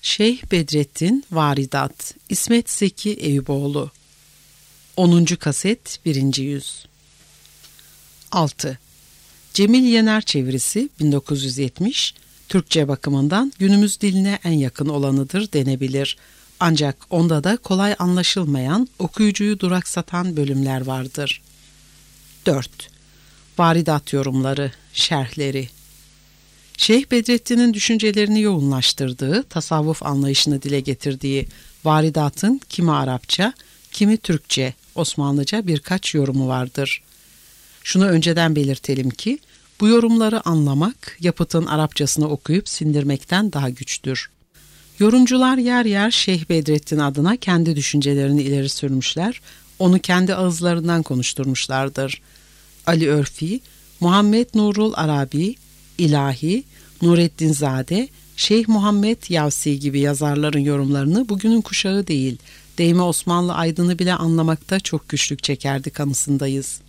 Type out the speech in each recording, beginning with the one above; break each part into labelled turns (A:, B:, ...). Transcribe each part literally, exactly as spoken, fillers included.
A: Şeyh Bedrettin Varidat İsmet Zeki Eyüboğlu onuncu kaset birinci yüz. altı. Cemil Yener çevirisi bin dokuz yüz yetmiş, Türkçe bakımından günümüz diline en yakın olanıdır denebilir. Ancak onda da kolay anlaşılmayan, okuyucuyu duraksatan bölümler vardır. dört. Varidat yorumları, şerhleri. Şeyh Bedrettin'in düşüncelerini yoğunlaştırdığı, tasavvuf anlayışını dile getirdiği varidatın kimi Arapça, kimi Türkçe, Osmanlıca birkaç yorumu vardır. Şunu önceden belirtelim ki, bu yorumları anlamak, yapıtın Arapçasını okuyup sindirmekten daha güçtür. Yorumcular yer yer Şeyh Bedrettin adına kendi düşüncelerini ileri sürmüşler, onu kendi ağızlarından konuşturmuşlardır. Ali Örfi, Muhammed Nurul Arabi, İlahi, Nureddinzade, Şeyh Muhammed Yavsi gibi yazarların yorumlarını bugünün kuşağı değil, deyime Osmanlı aydını bile anlamakta çok güçlük çekerdi kanısındayız.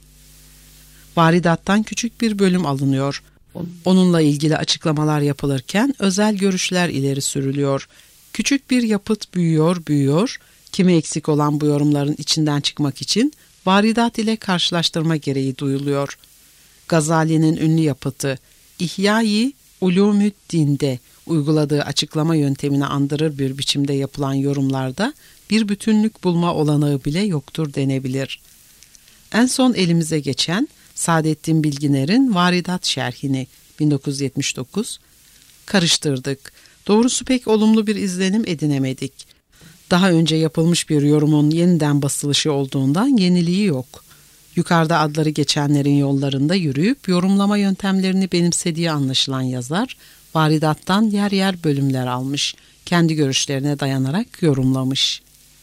A: Varidattan küçük bir bölüm alınıyor. Onunla ilgili açıklamalar yapılırken özel görüşler ileri sürülüyor. Küçük bir yapıt büyüyor, büyüyor. Kimi eksik olan bu yorumların içinden çıkmak için varidat ile karşılaştırma gereği duyuluyor. Gazali'nin ünlü yapıtı İhya-i Ulûmü'd-Din'de uyguladığı açıklama yöntemini andırır bir biçimde yapılan yorumlarda bir bütünlük bulma olanağı bile yoktur denebilir. En son elimize geçen Saadettin Bilginer'in Varidat şerhini bin dokuz yüz yetmiş dokuz karıştırdık. Doğrusu pek olumlu bir izlenim edinemedik. Daha önce yapılmış bir yorumun yeniden basılışı olduğundan yeniliği yok. Yukarıda adları geçenlerin yollarında yürüyüp yorumlama yöntemlerini benimsediği anlaşılan yazar, varidattan yer yer bölümler almış, kendi görüşlerine dayanarak yorumlamış.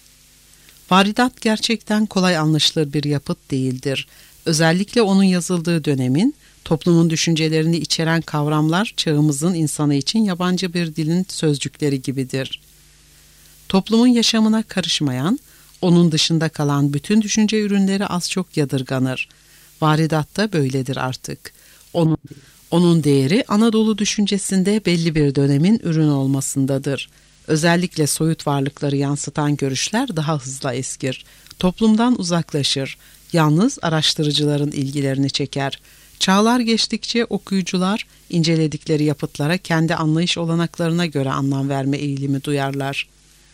A: Varidat gerçekten kolay anlaşılır bir yapıt değildir. Özellikle onun yazıldığı dönemin, toplumun düşüncelerini içeren kavramlar çağımızın insanı için yabancı bir dilin sözcükleri gibidir. Toplumun yaşamına karışmayan, onun dışında kalan bütün düşünce ürünleri az çok yadırganır. Varidat da böyledir artık. Onun, onun değeri Anadolu düşüncesinde belli bir dönemin ürünü olmasındadır. Özellikle soyut varlıkları yansıtan görüşler daha hızlı eskir. Toplumdan uzaklaşır. Yalnız araştırıcıların ilgilerini çeker. Çağlar geçtikçe okuyucular inceledikleri yapıtlara kendi anlayış olanaklarına göre anlam verme eğilimi duyarlar.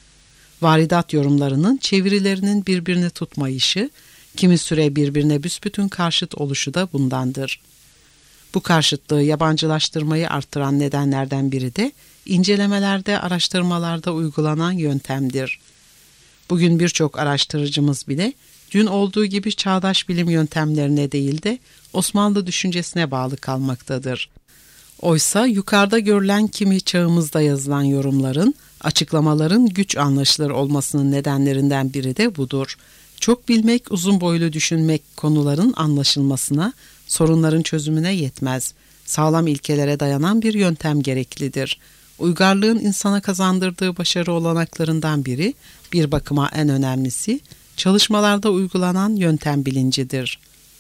A: Varidat yorumlarının çevirilerinin birbirini tutmayışı, kimi süre birbirine büsbütün karşıt oluşu da bundandır. Bu karşıtlığı yabancılaştırmayı artıran nedenlerden biri de incelemelerde, araştırmalarda uygulanan yöntemdir. Bugün birçok araştırıcımız bile dün olduğu gibi çağdaş bilim yöntemlerine değil de Osmanlı düşüncesine bağlı kalmaktadır. Oysa yukarıda görülen kimi çağımızda yazılan yorumların, açıklamaların güç anlaşılır olmasının nedenlerinden biri de budur. Çok bilmek, uzun boylu düşünmek konuların anlaşılmasına, sorunların çözümüne yetmez. Sağlam ilkelere dayanan bir yöntem gereklidir. Uygarlığın insana kazandırdığı başarı olanaklarından biri, bir bakıma en önemlisi, çalışmalarda uygulanan yöntem bilincidir.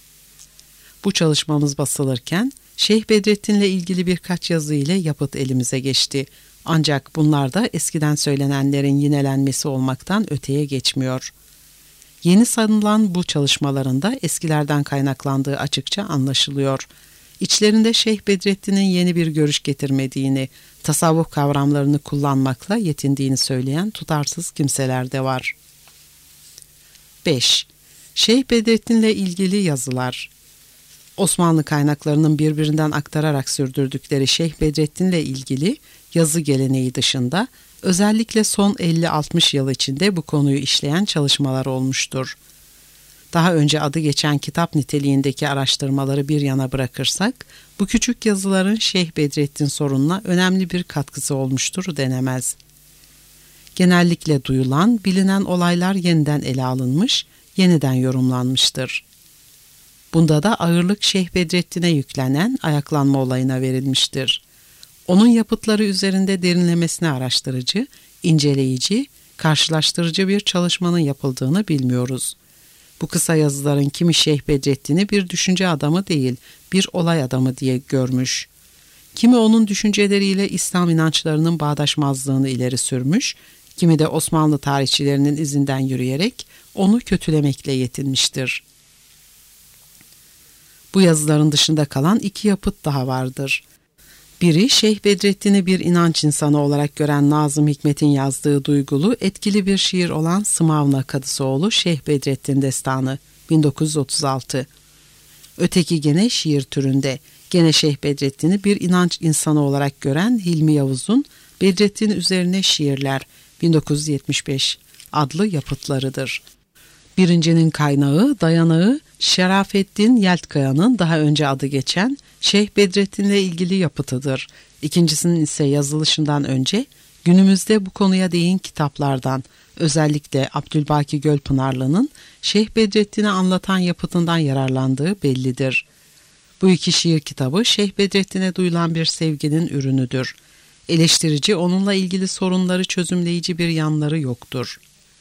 A: Bu çalışmamız basılırken, Şeyh Bedrettin'le ilgili birkaç yazı ile yapıt elimize geçti. Ancak bunlar da eskiden söylenenlerin yinelenmesi olmaktan öteye geçmiyor. Yeni sanılan bu çalışmalarında eskilerden kaynaklandığı açıkça anlaşılıyor. İçlerinde Şeyh Bedrettin'in yeni bir görüş getirmediğini, tasavvuf kavramlarını kullanmakla yetindiğini söyleyen tutarsız kimseler de var. beş. Şeyh Bedrettin'le ilgili yazılar. Osmanlı kaynaklarının birbirinden aktararak sürdürdükleri Şeyh Bedrettin'le ilgili yazı geleneği dışında özellikle son elli altmış yıl içinde bu konuyu işleyen çalışmalar olmuştur. Daha önce adı geçen kitap niteliğindeki araştırmaları bir yana bırakırsak, bu küçük yazıların Şeyh Bedrettin sorununa önemli bir katkısı olmuştur denemez. Genellikle duyulan, bilinen olaylar yeniden ele alınmış, yeniden yorumlanmıştır. Bunda da ağırlık Şeyh Bedrettin'e yüklenen ayaklanma olayına verilmiştir. Onun yapıtları üzerinde derinlemesine araştırıcı, inceleyici, karşılaştırıcı bir çalışmanın yapıldığını bilmiyoruz. Bu kısa yazıların kimi Şeyh Bedrettin'i bir düşünce adamı değil, bir olay adamı diye görmüş. Kimi onun düşünceleriyle İslam inançlarının bağdaşmazlığını ileri sürmüş, kimi de Osmanlı tarihçilerinin izinden yürüyerek onu kötülemekle yetinmiştir. Bu yazıların dışında kalan iki yapıt daha vardır. Biri Şeyh Bedrettin'i bir inanç insanı olarak gören Nazım Hikmet'in yazdığı duygulu, etkili bir şiir olan Sımavna Kadısoğlu Şeyh Bedrettin Destanı bin dokuz yüz otuz altı. Öteki gene şiir türünde, gene Şeyh Bedrettin'i bir inanç insanı olarak gören Hilmi Yavuz'un Bedrettin üzerine şiirler bin dokuz yüz yetmiş beş adlı yapıtlarıdır. Birincinin kaynağı, dayanağı Şerafettin Yeltkaya'nın daha önce adı geçen Şeyh Bedrettin'le ilgili yapıtıdır. İkincisinin ise yazılışından önce günümüzde bu konuya değin kitaplardan, özellikle Abdülbaki Gölpınarlı'nın Şeyh Bedrettin'i anlatan yapıtından yararlandığı bellidir. Bu iki şiir kitabı Şeyh Bedrettin'e duyulan bir sevginin ürünüdür. Eleştirici onunla ilgili sorunları çözümleyici bir yanları yoktur.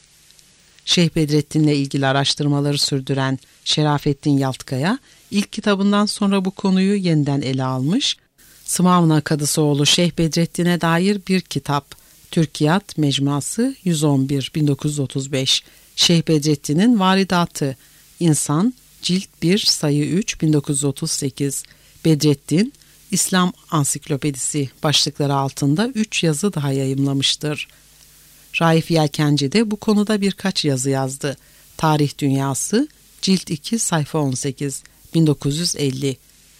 A: Şeyh Bedrettin'le ilgili araştırmaları sürdüren Şerafettin Yaltkaya, ilk kitabından sonra bu konuyu yeniden ele almış, Sımavna Kadısoğlu Şeyh Bedrettin'e dair bir kitap, Türkiyat Mecmuası yüz on bir bin dokuz yüz otuz beş, Şeyh Bedrettin'in Varidatı, İnsan, Cilt bir Sayı üç bin dokuz yüz otuz sekiz, Bedrettin, İslam Ansiklopedisi başlıkları altında üç yazı daha yayımlamıştır. Raif Yelkenci de bu konuda birkaç yazı yazdı. Tarih Dünyası, Cilt iki Sayfa on sekiz bin dokuz yüz elli,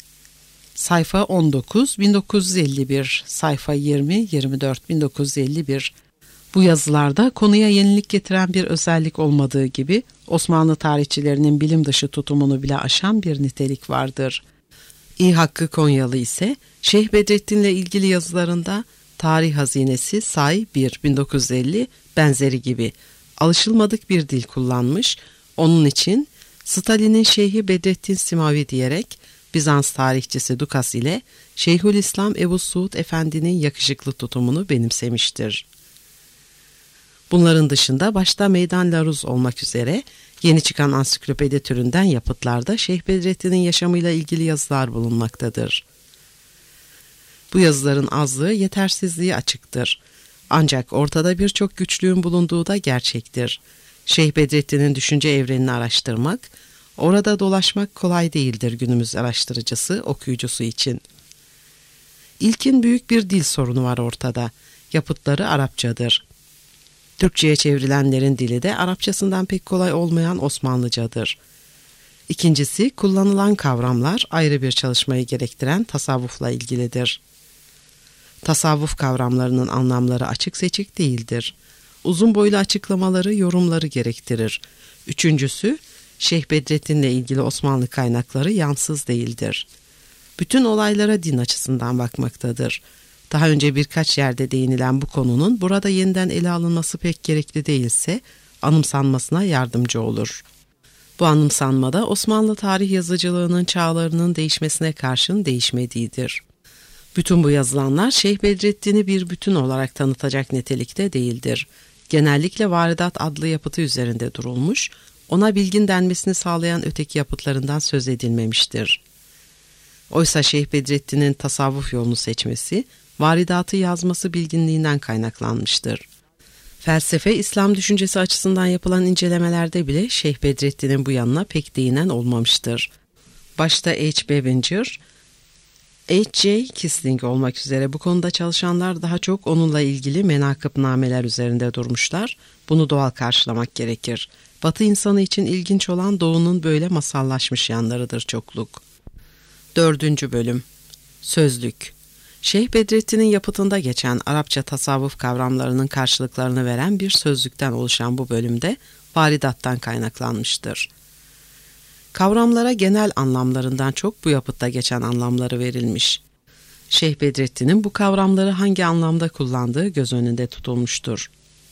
A: Sayfa on dokuz bin dokuz yüz elli bir, Sayfa yirmi yirmi dört bin dokuz yüz elli bir. Bu yazılarda konuya yenilik getiren bir özellik olmadığı gibi Osmanlı tarihçilerinin bilim dışı tutumunu bile aşan bir nitelik vardır. İ Hakkı Konyalı ise Şeyh Bedrettin'le ilgili yazılarında Tarih Hazinesi Say bir bin dokuz yüz elli benzeri gibi alışılmadık bir dil kullanmış, onun için Stalin'in Şeyhi Bedrettin Simavi diyerek Bizans tarihçisi Dukas ile Şeyhülislam Ebu Suud Efendi'nin yakışıklı tutumunu benimsemiştir. Bunların dışında başta Meydan Laruz olmak üzere yeni çıkan ansiklopedi türünden yapıtlarda Şeyh Bedrettin'in yaşamıyla ilgili yazılar bulunmaktadır. Bu yazıların azlığı yetersizliği açıktır. Ancak ortada birçok güçlüğün bulunduğu da gerçektir. Şeyh Bedrettin'in düşünce evrenini araştırmak, orada dolaşmak kolay değildir günümüz araştırıcısı, okuyucusu için. İlkin büyük bir dil sorunu var ortada. Yapıtları Arapçadır. Türkçe'ye çevrilenlerin dili de Arapçasından pek kolay olmayan Osmanlıcadır. İkincisi, kullanılan kavramlar ayrı bir çalışmayı gerektiren tasavvufla ilgilidir. Tasavvuf kavramlarının anlamları açık seçik değildir. Uzun boylu açıklamaları, yorumları gerektirir. Üçüncüsü, Şeyh Bedrettin'le ilgili Osmanlı kaynakları yansız değildir. Bütün olaylara din açısından bakmaktadır. Daha önce birkaç yerde değinilen bu konunun burada yeniden ele alınması pek gerekli değilse, anımsanmasına yardımcı olur. Bu anımsanmada Osmanlı tarih yazıcılığının çağlarının değişmesine karşın değişmediğidir. Bütün bu yazılanlar Şeyh Bedrettin'i bir bütün olarak tanıtacak nitelikte değildir. Genellikle Varidat adlı yapıtı üzerinde durulmuş, ona bilgin denmesini sağlayan öteki yapıtlarından söz edilmemiştir. Oysa Şeyh Bedrettin'in tasavvuf yolunu seçmesi, Varidatı yazması bilginliğinden kaynaklanmıştır. Felsefe, İslam düşüncesi açısından yapılan incelemelerde bile Şeyh Bedrettin'in bu yanına pek değinen olmamıştır. Başta H. Babinger, H J Kisling olmak üzere bu konuda çalışanlar daha çok onunla ilgili menakıbnameler üzerinde durmuşlar. Bunu doğal karşılamak gerekir. Batı insanı için ilginç olan Doğu'nun böyle masallaşmış yanlarıdır çokluk. Dördüncü bölüm. Sözlük. Şeyh Bedrettin'in yapıtında geçen Arapça tasavvuf kavramlarının karşılıklarını veren bir sözlükten oluşan bu bölümde varidattan kaynaklanmıştır. Kavramlara genel anlamlarından çok bu yapıtta geçen anlamları verilmiş. Şeyh Bedrettin'in bu kavramları hangi anlamda kullandığı göz önünde tutulmuştur.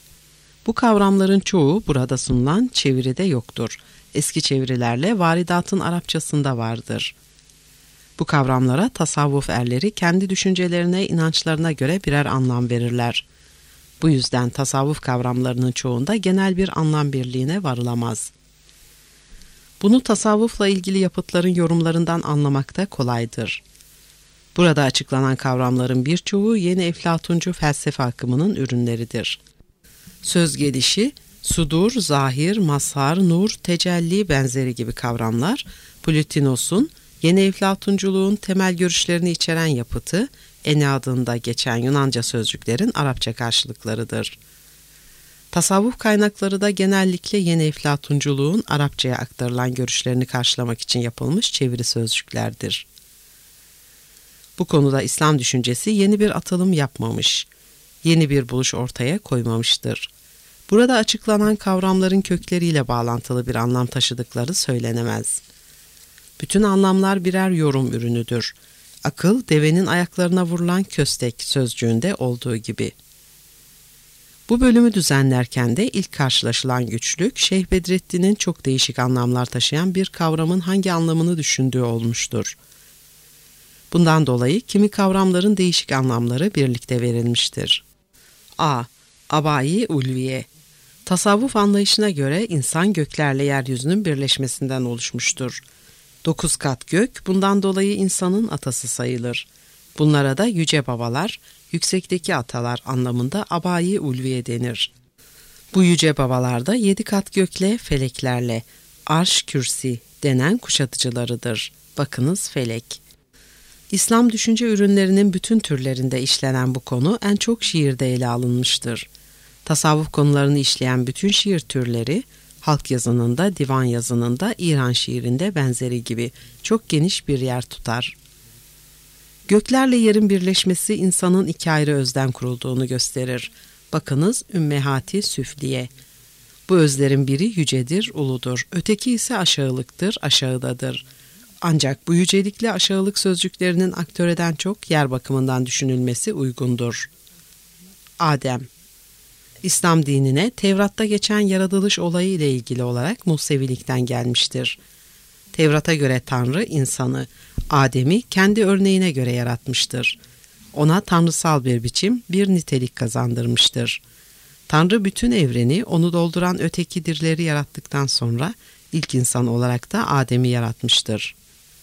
A: Bu kavramların çoğu burada sunulan çeviride yoktur. Eski çevirilerle varidatın Arapçasında vardır. Bu kavramlara tasavvuf erleri kendi düşüncelerine, inançlarına göre birer anlam verirler. Bu yüzden tasavvuf kavramlarının çoğunda genel bir anlam birliğine varılamaz. Bunu tasavvufla ilgili yapıtların yorumlarından anlamak da kolaydır. Burada açıklanan kavramların birçoğu yeni Eflatuncu felsefe akımının ürünleridir. Söz gelişi, sudur, zahir, mazhar, nur, tecelli benzeri gibi kavramlar, Plotinos'un yeni Eflatunculuğun temel görüşlerini içeren yapıtı, Ene adında geçen Yunanca sözcüklerin Arapça karşılıklarıdır. Tasavvuf kaynakları da genellikle yeni Eflatunculuğun Arapçaya aktarılan görüşlerini karşılamak için yapılmış çeviri sözcüklerdir. Bu konuda İslam düşüncesi yeni bir atılım yapmamış, yeni bir buluş ortaya koymamıştır. Burada açıklanan kavramların kökleriyle bağlantılı bir anlam taşıdıkları söylenemez. Bütün anlamlar birer yorum ürünüdür. Akıl, devenin ayaklarına vurulan köstek sözcüğünde olduğu gibi. Bu bölümü düzenlerken de ilk karşılaşılan güçlük, Şeyh Bedrettin'in çok değişik anlamlar taşıyan bir kavramın hangi anlamını düşündüğü olmuştur. Bundan dolayı kimi kavramların değişik anlamları birlikte verilmiştir. A. Abai Ulviye. Tasavvuf anlayışına göre insan göklerle yeryüzünün birleşmesinden oluşmuştur. Dokuz kat gök, bundan dolayı insanın atası sayılır. Bunlara da yüce babalar, yüksekteki atalar anlamında abai ulviye denir. Bu yüce babalar da yedi kat gökle, feleklerle, arş kürsi denen kuşatıcılarıdır. Bakınız felek. İslam düşünce ürünlerinin bütün türlerinde işlenen bu konu en çok şiirde ele alınmıştır. Tasavvuf konularını işleyen bütün şiir türleri, halk yazınında, divan yazınında, İran şiirinde benzeri gibi çok geniş bir yer tutar. Göklerle yerin birleşmesi insanın iki ayrı özden kurulduğunu gösterir. Bakınız Ümmehati Süfliye. Bu özlerin biri yücedir, uludur. Öteki ise aşağılıktır, aşağıdadır. Ancak bu yücelikle aşağılık sözcüklerinin aktöreden çok yer bakımından düşünülmesi uygundur. Adem. İslam dinine Tevrat'ta geçen yaratılış olayı ile ilgili olarak Musevilikten gelmiştir. Tevrat'a göre Tanrı insanı, Adem'i kendi örneğine göre yaratmıştır. Ona tanrısal bir biçim, bir nitelik kazandırmıştır. Tanrı bütün evreni, onu dolduran öteki dirleri yarattıktan sonra ilk insan olarak da Adem'i yaratmıştır.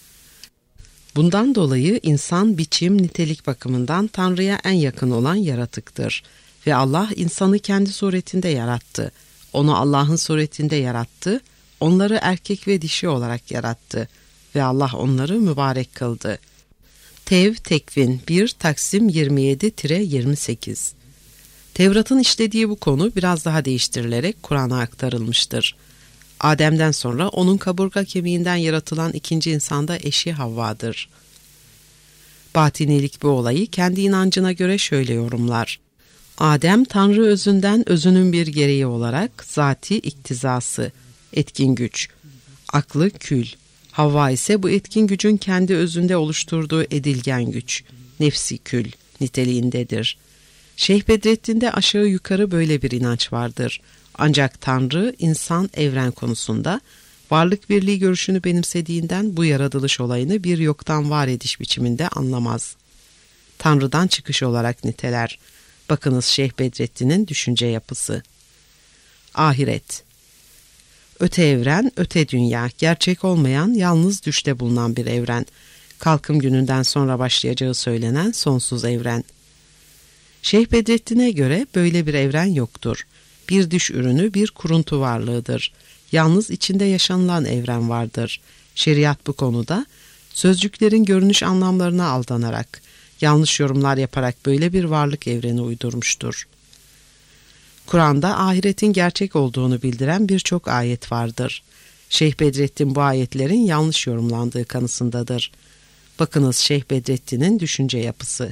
A: Bundan dolayı insan biçim, nitelik bakımından Tanrı'ya en yakın olan yaratıktır. Ve Allah insanı kendi suretinde yarattı. Onu Allah'ın suretinde yarattı. Onları erkek ve dişi olarak yarattı. Ve Allah onları mübarek kıldı. Tev Tekvin bir Taksim yirmi yedi yirmi sekiz. Tevrat'ın işlediği bu konu biraz daha değiştirilerek Kur'an'a aktarılmıştır. Adem'den sonra onun kaburga kemiğinden yaratılan ikinci insan da eşi Havva'dır. Batinilik bu olayı kendi inancına göre şöyle yorumlar. Adem, Tanrı özünden özünün bir gereği olarak zati iktizası, etkin güç, aklı kül. Havva ise bu etkin gücün kendi özünde oluşturduğu edilgen güç, nefsi kül niteliğindedir. Şeyh Bedrettin'de aşağı yukarı böyle bir inanç vardır. Ancak Tanrı, insan, evren konusunda varlık birliği görüşünü benimsediğinden bu yaratılış olayını bir yoktan var ediş biçiminde anlamaz. Tanrı'dan çıkış olarak niteler. Bakınız Şeyh Bedrettin'in düşünce yapısı. Ahiret. Öte evren, öte dünya, gerçek olmayan, yalnız düşte bulunan bir evren. Kalkım gününden sonra başlayacağı söylenen sonsuz evren. Şeyh Bedrettin'e göre böyle bir evren yoktur. Bir düş ürünü, bir kuruntu varlığıdır. Yalnız içinde yaşanılan evren vardır. Şeriat bu konuda sözcüklerin görünüş anlamlarına aldanarak, yanlış yorumlar yaparak böyle bir varlık evreni uydurmuştur. Kur'an'da ahiretin gerçek olduğunu bildiren birçok ayet vardır. Şeyh Bedrettin bu ayetlerin yanlış yorumlandığı kanısındadır. Bakınız Şeyh Bedrettin'in düşünce yapısı.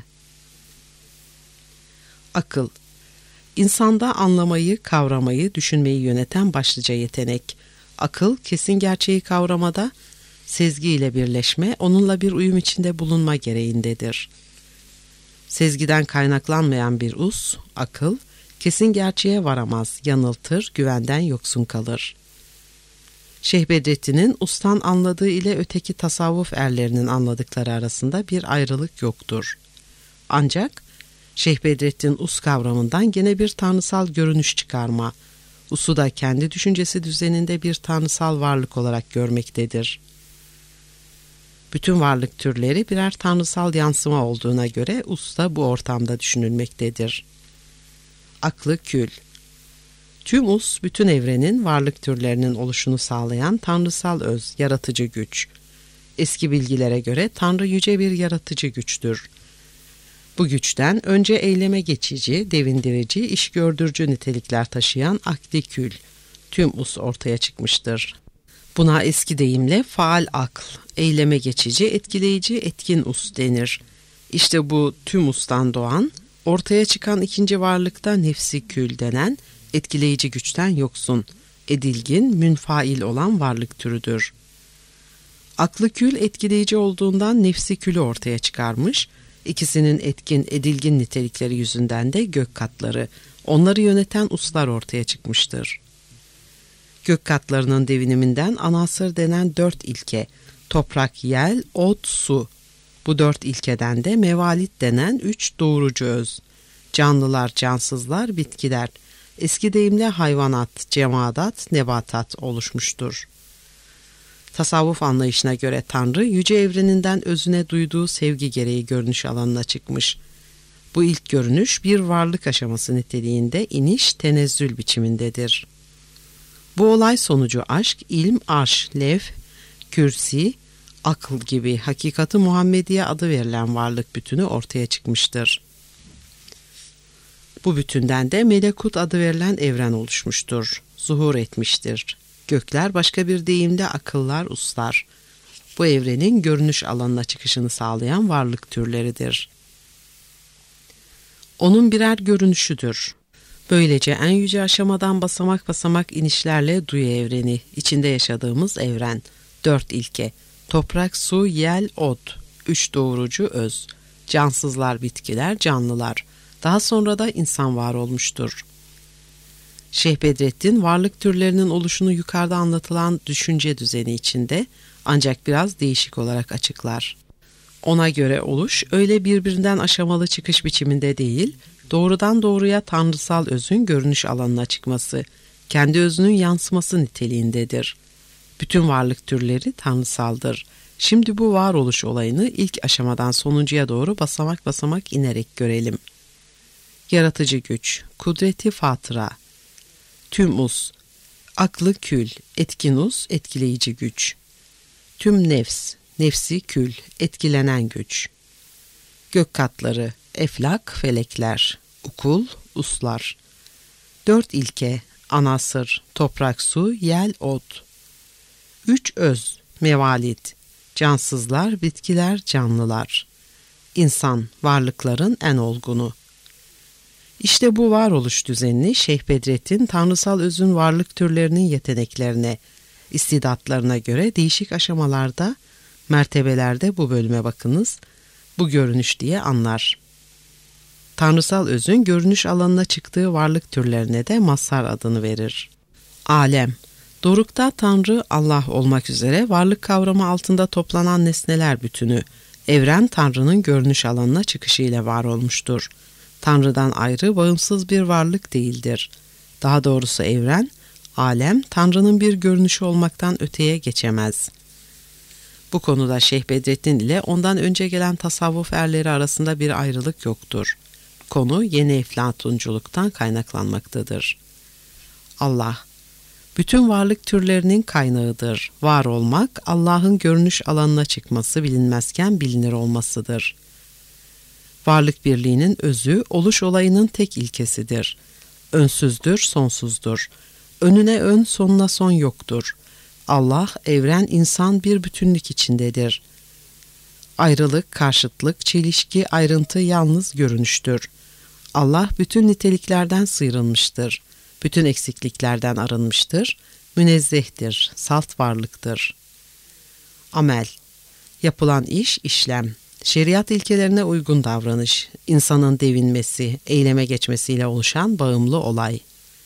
A: Akıl. İnsanda anlamayı, kavramayı, düşünmeyi yöneten başlıca yetenek. Akıl, kesin gerçeği kavramada, sezgiyle birleşme, onunla bir uyum içinde bulunma gereğindedir. Sezgiden kaynaklanmayan bir us, akıl, kesin gerçeğe varamaz, yanıltır, güvenden yoksun kalır. Şeyh Bedrettin'in ustan anladığı ile öteki tasavvuf erlerinin anladıkları arasında bir ayrılık yoktur. Ancak Şeyh Bedrettin us kavramından gene bir tanrısal görünüş çıkarma, usu da kendi düşüncesi düzeninde bir tanrısal varlık olarak görmektedir. Bütün varlık türleri birer tanrısal yansıma olduğuna göre usta bu ortamda düşünülmektedir. Aklı kül. Tüm us, bütün evrenin varlık türlerinin oluşunu sağlayan tanrısal öz, yaratıcı güç. Eski bilgilere göre Tanrı yüce bir yaratıcı güçtür. Bu güçten önce eyleme geçici, devindirici, iş gördürücü nitelikler taşıyan akli kül, tüm us ortaya çıkmıştır. Buna eski deyimle faal akl, eyleme geçici, etkileyici, etkin us denir. İşte bu tüm ustan doğan, ortaya çıkan ikinci varlıkta nefsi kül denen, etkileyici güçten yoksun, edilgin, münfail olan varlık türüdür. Aklı kül etkileyici olduğundan nefsi külü ortaya çıkarmış, ikisinin etkin, edilgin nitelikleri yüzünden de gök katları, onları yöneten uslar ortaya çıkmıştır. Gök katlarının deviniminden anasır denen dört ilke, toprak, yel, ot, su. Bu dört ilkeden de mevalit denen üç doğurucu öz, canlılar, cansızlar, bitkiler, eski deyimle hayvanat, cemadat, nebatat oluşmuştur. Tasavvuf anlayışına göre Tanrı, yüce evreninden özüne duyduğu sevgi gereği görünüş alanına çıkmış. Bu ilk görünüş bir varlık aşaması niteliğinde iniş, tenezzül biçimindedir. Bu olay sonucu aşk, ilm, arş, lev, kürsi, akıl gibi hakikati Muhammediye adı verilen varlık bütünü ortaya çıkmıştır. Bu bütünden de melekut adı verilen evren oluşmuştur, zuhur etmiştir. Gökler başka bir deyimle akıllar, uslar. Bu evrenin görünüş alanına çıkışını sağlayan varlık türleridir. Onun birer görünüşüdür. Böylece en yüce aşamadan basamak basamak inişlerle duyu evreni, içinde yaşadığımız evren, dört ilke, toprak, su, yel, ot, üç doğurucu öz, cansızlar, bitkiler, canlılar, daha sonra da insan var olmuştur. Şeyh Bedrettin, varlık türlerinin oluşunu yukarıda anlatılan düşünce düzeni içinde ancak biraz değişik olarak açıklar. Ona göre oluş öyle birbirinden aşamalı çıkış biçiminde değil, doğrudan doğruya tanrısal özün görünüş alanına çıkması, kendi özünün yansıması niteliğindedir. Bütün varlık türleri tanrısaldır. Şimdi bu varoluş olayını ilk aşamadan sonuncuya doğru basamak basamak inerek görelim. Yaratıcı güç, kudreti fatıra, tüm us, aklı kül, etkin us, etkileyici güç. Tüm nefs, nefsi kül, etkilenen güç. Gök katları, eflak, felekler, ukul, uslar. Dört ilke, anasır, toprak, su, yel, ot. Üç öz, mevalit, cansızlar, bitkiler, canlılar. İnsan, varlıkların en olgunu. İşte bu varoluş düzenini Şeyh Bedrettin, tanrısal özün varlık türlerinin yeteneklerine, istidatlarına göre değişik aşamalarda, mertebelerde bu bölüme bakınız, bu görünüş diye anlar. Tanrısal özün görünüş alanına çıktığı varlık türlerine de mazhar adını verir. Alem, dorukta Tanrı, Allah olmak üzere varlık kavramı altında toplanan nesneler bütünü, evren Tanrı'nın görünüş alanına çıkışıyla var olmuştur. Tanrı'dan ayrı, bağımsız bir varlık değildir. Daha doğrusu evren, alem, Tanrı'nın bir görünüşü olmaktan öteye geçemez. Bu konuda Şeyh Bedrettin ile ondan önce gelen tasavvuf erleri arasında bir ayrılık yoktur. Konu yeni eflatunculuktan kaynaklanmaktadır. Allah, bütün varlık türlerinin kaynağıdır. Var olmak, Allah'ın görünüş alanına çıkması bilinmezken bilinir olmasıdır. Varlık birliğinin özü, oluş olayının tek ilkesidir. Önsüzdür, sonsuzdur. Önüne ön, sonuna son yoktur. Allah, evren, insan bir bütünlük içindedir. Ayrılık, karşıtlık, çelişki, ayrıntı yalnız görünüştür. Allah bütün niteliklerden sıyrılmıştır. Bütün eksikliklerden arınmıştır. Münezzehtir, salt varlıktır. Amel, yapılan iş, işlem. Şeriat ilkelerine uygun davranış, insanın devinmesi, eyleme geçmesiyle oluşan bağımlı olay.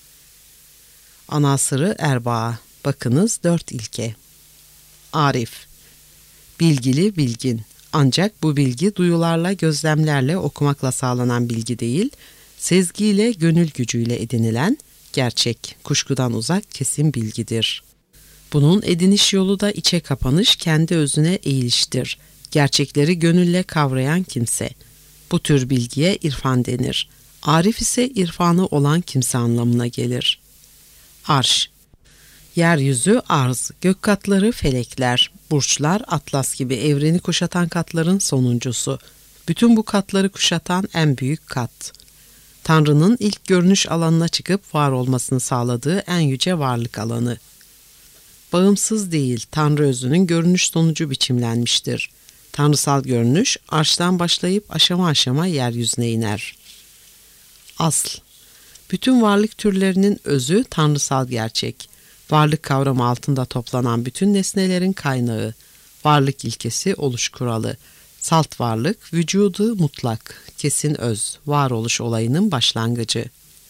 A: Anasırı erbaa, bakınız dört ilke. Arif, bilgili, bilgin. Ancak bu bilgi duyularla, gözlemlerle, okumakla sağlanan bilgi değil, sezgiyle, gönül gücüyle edinilen, gerçek, kuşkudan uzak, kesin bilgidir. Bunun ediniş yolu da içe kapanış, kendi özüne eğiliştir. Gerçekleri gönülle kavrayan kimse. Bu tür bilgiye irfan denir. Arif ise irfanı olan kimse anlamına gelir. Arş, yeryüzü arz, gök katları felekler, burçlar atlas gibi evreni kuşatan katların sonuncusu. Bütün bu katları kuşatan en büyük kat. Tanrı'nın ilk görünüş alanına çıkıp var olmasını sağladığı en yüce varlık alanı. Bağımsız değil, Tanrı özünün görünüş sonucu biçimlenmiştir. Tanrısal görünüş, arştan başlayıp aşama aşama yeryüzüne iner. Asl, bütün varlık türlerinin özü tanrısal gerçek. Varlık kavramı altında toplanan bütün nesnelerin kaynağı. Varlık ilkesi oluş kuralı. Salt varlık, vücudu mutlak, kesin öz, varoluş olayının başlangıcı.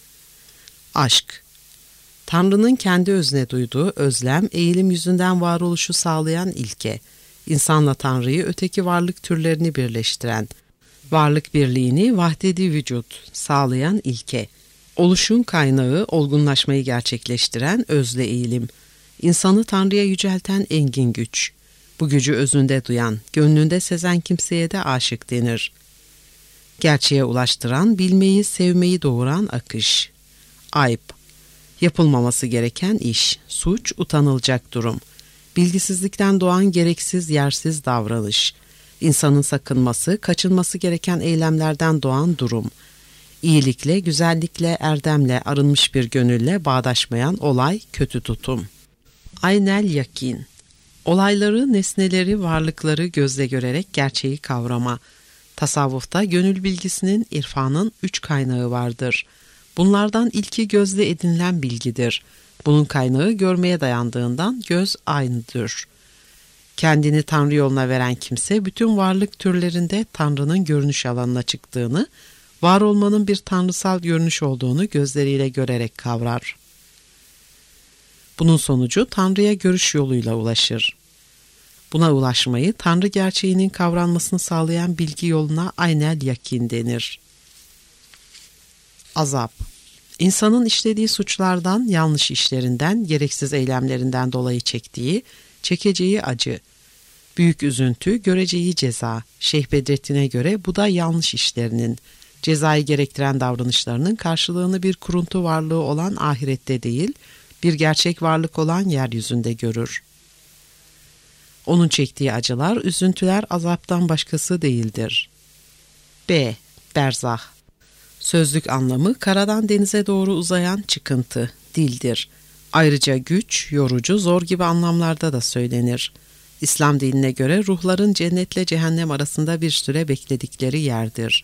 A: Aşk, Tanrı'nın kendi özüne duyduğu özlem, eğilim yüzünden varoluşu sağlayan ilke. İnsanla Tanrı'yı öteki varlık türlerini birleştiren, varlık birliğini vahdedi vücut sağlayan ilke. Oluşun kaynağı, olgunlaşmayı gerçekleştiren özle eğilim. İnsanı Tanrı'ya yücelten engin güç. Bu gücü özünde duyan, gönlünde sezen kimseye de aşık denir. Gerçeğe ulaştıran, bilmeyi, sevmeyi doğuran akış. Ayıp, yapılmaması gereken iş, suç, utanılacak durum. Bilgisizlikten doğan gereksiz, yersiz davranış. İnsanın sakınması, kaçınması gereken eylemlerden doğan durum. İyilikle, güzellikle, erdemle arınmış bir gönülle bağdaşmayan olay, kötü tutum. Aynel yakin, olayları, nesneleri, varlıkları gözle görerek gerçeği kavrama. Tasavvufta gönül bilgisinin, irfanın üç kaynağı vardır. Bunlardan ilki gözle edinilen bilgidir. Bunun kaynağı görmeye dayandığından göz aynıdır. Kendini Tanrı yoluna veren kimse bütün varlık türlerinde Tanrı'nın görünüş alanına çıktığını, var olmanın bir tanrısal görünüş olduğunu gözleriyle görerek kavrar. Bunun sonucu Tanrı'ya görüş yoluyla ulaşır. Buna ulaşmayı Tanrı gerçeğinin kavranmasını sağlayan bilgi yoluna aynel yakin denir. Azap, İnsanın işlediği suçlardan, yanlış işlerinden, gereksiz eylemlerinden dolayı çektiği, çekeceği acı. Büyük üzüntü, göreceği ceza. Şeyh Bedrettin'e göre bu da yanlış işlerinin, cezayı gerektiren davranışlarının karşılığını bir kuruntu varlığı olan ahirette değil, bir gerçek varlık olan yeryüzünde görür. Onun çektiği acılar, üzüntüler azaptan başkası değildir. B. Berzah, sözlük anlamı karadan denize doğru uzayan çıkıntı, dildir. Ayrıca güç, yorucu, zor gibi anlamlarda da söylenir. İslam dinine göre ruhların cennetle cehennem arasında bir süre bekledikleri yerdir.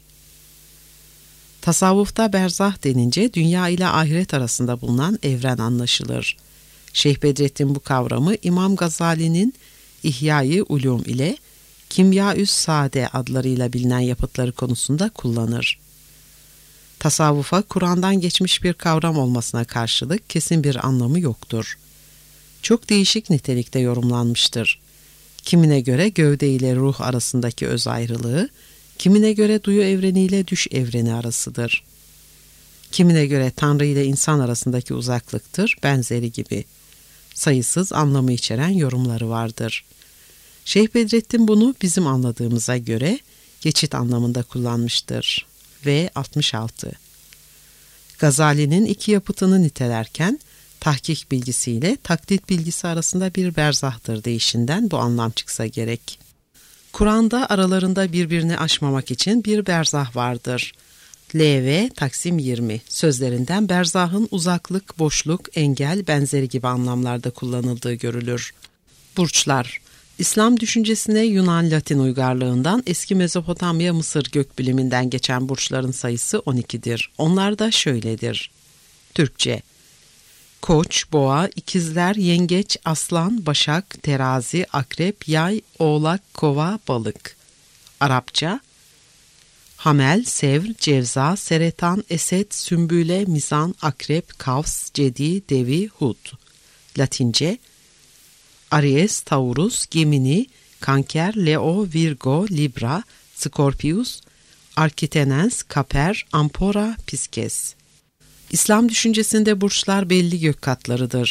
A: Tasavvufta berzah denince dünya ile ahiret arasında bulunan evren anlaşılır. Şeyh Bedrettin bu kavramı İmam Gazali'nin İhya-i Ulûm ile Kimya-ü's Saade adlarıyla bilinen yapıtları konusunda kullanır. Tasavvufa Kur'an'dan geçmiş bir kavram olmasına karşılık kesin bir anlamı yoktur. Çok değişik nitelikte yorumlanmıştır. Kimine göre gövde ile ruh arasındaki öz ayrılığı, kimine göre duyu evreniyle düş evreni arasıdır. Kimine göre Tanrı ile insan arasındaki uzaklıktır, benzeri gibi. Sayısız anlamı içeren yorumları vardır. Şeyh Bedrettin bunu bizim anladığımıza göre geçit anlamında kullanmıştır. Ve altmış altı. Gazali'nin iki yapıtını nitelerken, tahkik bilgisiyle taklit bilgisi arasında bir berzahtır deyişinden bu anlam çıksa gerek. Kur'an'da aralarında birbirini aşmamak için bir berzah vardır. L V Taksim yirmi sözlerinden berzahın uzaklık, boşluk, engel, benzeri gibi anlamlarda kullanıldığı görülür. Burçlar, İslam düşüncesine Yunan-Latin uygarlığından eski Mezopotamya, Mısır gökbiliminden geçen burçların sayısı on ikidir. Onlar da şöyledir. Türkçe: Koç, Boğa, İkizler, Yengeç, Aslan, Başak, Terazi, Akrep, Yay, Oğlak, Kova, Balık. Arapça: Hamel, Sevr, Cevza, Seretan, Esed, Sümbüle, Mizan, Akrep, Kavs, Cedi, Devi, Hud. Latince: Aries, Taurus, Gemini, Kanker, Leo, Virgo, Libra, Scorpius, Arkitenens, Kaper, Ampora, Piskes. İslam düşüncesinde burçlar belli gök katlarıdır.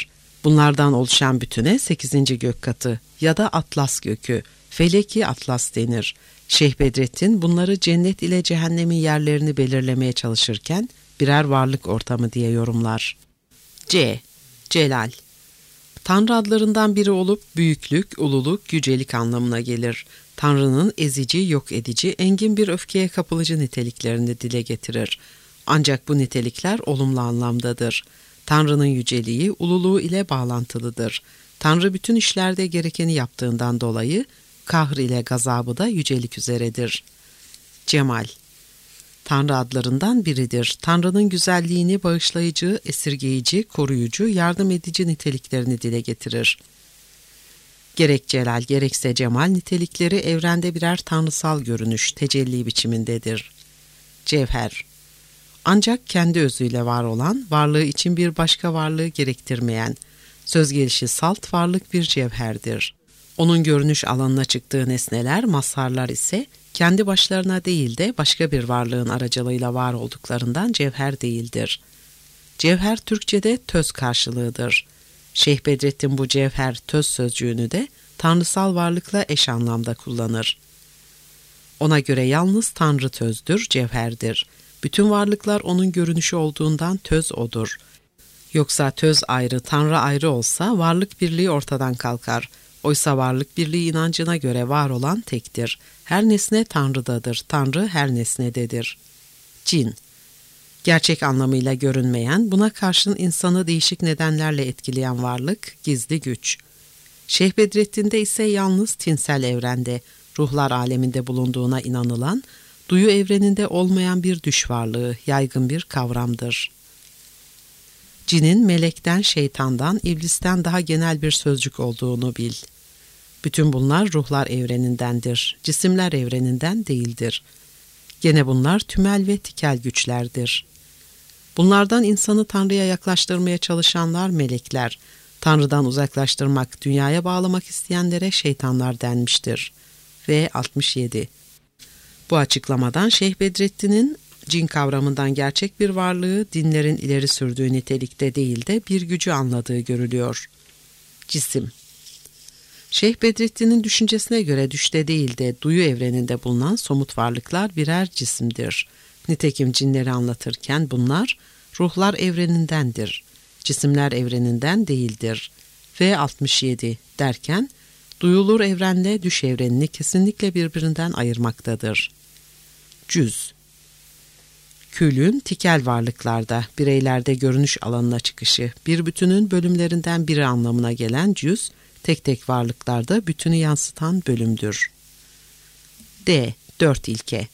A: Bunlardan oluşan bütüne sekizinci gök katı ya da Atlas gökü, Feleki Atlas denir. Şeyh Bedrettin bunları cennet ile cehennemin yerlerini belirlemeye çalışırken birer varlık ortamı diye yorumlar. C. Celal. Tanrı adlarından biri olup büyüklük, ululuk, yücelik anlamına gelir. Tanrı'nın ezici, yok edici, engin bir öfkeye kapılıcı niteliklerini dile getirir. Ancak bu nitelikler olumlu anlamdadır. Tanrı'nın yüceliği, ululuğu ile bağlantılıdır. Tanrı bütün işlerde gerekeni yaptığından dolayı kahr ile gazabı da yücelik üzeredir. Cemal. Tanrı adlarından biridir. Tanrı'nın güzelliğini bağışlayıcı, esirgeyici, koruyucu, yardım edici niteliklerini dile getirir. Gerek celal gerekse cemal nitelikleri evrende birer tanrısal görünüş, tecelli biçimindedir. Cevher. Ancak kendi özüyle var olan, varlığı için bir başka varlığı gerektirmeyen, söz gelişi salt varlık bir cevherdir. Onun görünüş alanına çıktığı nesneler, mazharlar ise kendi başlarına değil de başka bir varlığın aracılığıyla var olduklarından cevher değildir. Cevher Türkçe'de töz karşılığıdır. Şeyh Bedrettin bu cevher töz sözcüğünü de tanrısal varlıkla eş anlamda kullanır. Ona göre yalnız Tanrı tözdür, cevherdir. Bütün varlıklar onun görünüşü olduğundan töz odur. Yoksa töz ayrı, Tanrı ayrı olsa varlık birliği ortadan kalkar. Oysa varlık birliği inancına göre var olan tektir. Her nesne Tanrı'dadır, Tanrı her nesnededir. Cin. Gerçek anlamıyla görünmeyen, buna karşın insanı değişik nedenlerle etkileyen varlık, gizli güç. Şeyh Bedrettin'de ise yalnız tinsel evrende, ruhlar aleminde bulunduğuna inanılan, duyu evreninde olmayan bir düş varlığı, yaygın bir kavramdır. Cinin melekten, şeytandan, iblisten daha genel bir sözcük olduğunu bil. Bütün bunlar ruhlar evrenindendir, cisimler evreninden değildir. Gene bunlar tümel ve tikel güçlerdir. Bunlardan insanı Tanrı'ya yaklaştırmaya çalışanlar melekler, Tanrı'dan uzaklaştırmak, dünyaya bağlamak isteyenlere şeytanlar denmiştir. Ve altmış yedi. Bu açıklamadan Şeyh Bedrettin'in cin kavramından gerçek bir varlığı dinlerin ileri sürdüğü nitelikte değil de bir gücü anladığı görülüyor. Cisim. Şeyh Bedrettin'in düşüncesine göre düşte değil de duyu evreninde bulunan somut varlıklar birer cisimdir. Nitekim cinleri anlatırken bunlar ruhlar evrenindendir, cisimler evreninden değildir. Ve altmış yedi derken duyulur evrenle düş evrenini kesinlikle birbirinden ayırmaktadır. Cüz. Külün tikel varlıklarda, bireylerde görünüş alanına çıkışı, bir bütünün bölümlerinden biri anlamına gelen cüz, tek tek varlıklarda bütünü yansıtan bölümdür. D. Dört ilke.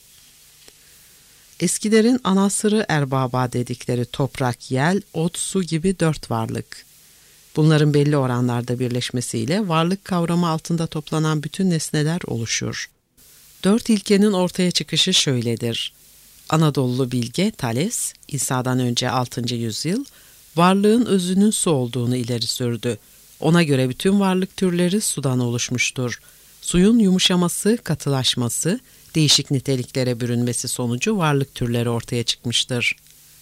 A: Eskilerin anasırı erbaba dedikleri toprak, yel, ot, su gibi dört varlık. Bunların belli oranlarda birleşmesiyle varlık kavramı altında toplanan bütün nesneler oluşur. Dört ilkenin ortaya çıkışı şöyledir. Anadolulu bilge Thales, İsa'dan önce altıncı yüzyıl, varlığın özünün su olduğunu ileri sürdü. Ona göre bütün varlık türleri sudan oluşmuştur. Suyun yumuşaması, katılaşması, değişik niteliklere bürünmesi sonucu varlık türleri ortaya çıkmıştır.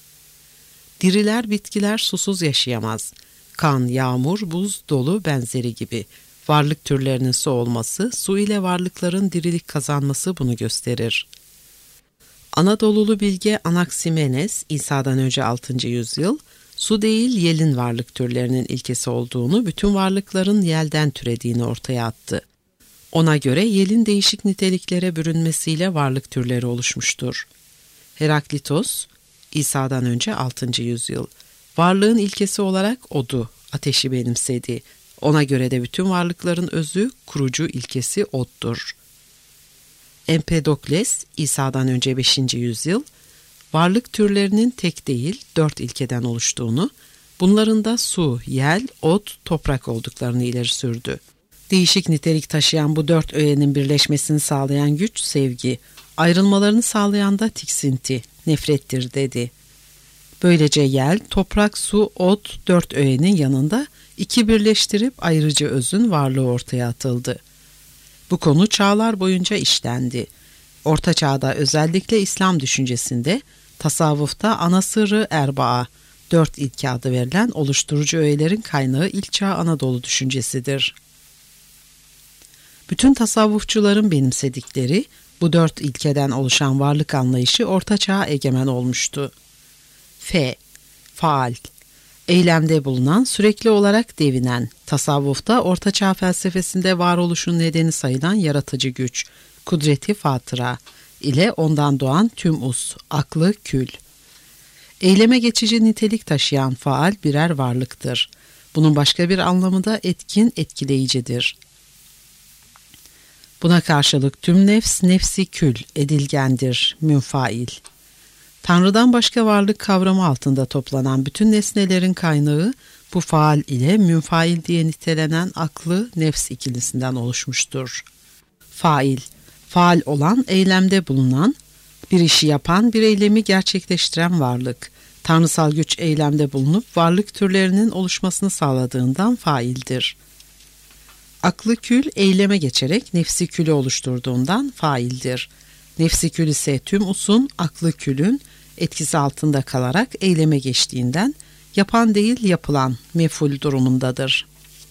A: Diriler, bitkiler susuz yaşayamaz. Kan, yağmur, buz, dolu benzeri gibi. Varlık türlerinin su olması, su ile varlıkların dirilik kazanması bunu gösterir. Anadolulu bilge Anaximenes, İsa'dan önce altıncı yüzyıl, su değil yelin varlık türlerinin ilkesi olduğunu, bütün varlıkların yelden türediğini ortaya attı. Ona göre yelin değişik niteliklere bürünmesiyle varlık türleri oluşmuştur. Heraklitos, İsa'dan önce altıncı yüzyıl, varlığın ilkesi olarak odu, ateşi benimsedi. Ona göre de bütün varlıkların özü, kurucu ilkesi oddur. Empedokles, İsa'dan önce beşinci yüzyıl, varlık türlerinin tek değil, dört ilkeden oluştuğunu, bunların da su, yel, ot, toprak olduklarını ileri sürdü. Değişik nitelik taşıyan bu dört öğenin birleşmesini sağlayan güç, sevgi, ayrılmalarını sağlayan da tiksinti, nefrettir dedi. Böylece yel, toprak, su, ot, dört öğenin yanında iki birleştirip ayrıcı özün varlığı ortaya atıldı. Bu konu çağlar boyunca işlendi. Orta Çağ'da özellikle İslam düşüncesinde, tasavvufta anasırı erbaa, Dört ilke adı verilen oluşturucu öğelerin kaynağı ilk çağ Anadolu düşüncesidir. Bütün tasavvufçuların benimsedikleri bu dört ilkeden oluşan varlık anlayışı Orta Çağ'a egemen olmuştu. F. Faal. Eylemde bulunan, sürekli olarak devinen, tasavvufta Orta Çağ felsefesinde varoluşun nedeni sayılan yaratıcı güç, kudreti fatıra ile ondan doğan tüm us, aklı kül. Eyleme geçici nitelik taşıyan faal birer varlıktır. Bunun başka bir anlamı da etkin, etkileyicidir. Buna karşılık tüm nefs, nefsi kül, edilgendir, münfail. Tanrı'dan başka varlık kavramı altında toplanan bütün nesnelerin kaynağı bu faal ile münfail diye nitelenen aklı nefs ikilisinden oluşmuştur. Fail, faal olan, eylemde bulunan, bir işi yapan, bir eylemi gerçekleştiren varlık. Tanrısal güç eylemde bulunup varlık türlerinin oluşmasını sağladığından faildir. Aklı kül eyleme geçerek nefsi külü oluşturduğundan faildir. Nefsi kül ise tüm usun, aklı külün etkisi altında kalarak eyleme geçtiğinden yapan değil yapılan mef'ul durumundadır.